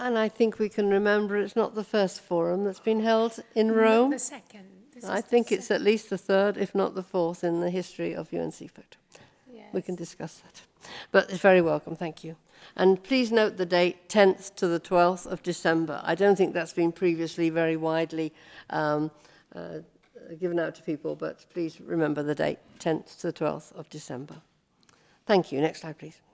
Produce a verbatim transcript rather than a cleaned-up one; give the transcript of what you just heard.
And I think we can remember it's not the first forum that's been held in Rome. The second. This I is think the it's at least the third, if not the fourth, in the history of U N C F O C. Yes. We can discuss that. But it's very welcome, thank you. And please note the date, tenth to the twelfth of December. I don't think that's been previously very widely um, uh, given out to people, but please remember the date, tenth to the twelfth of December. Thank you. Next slide, please.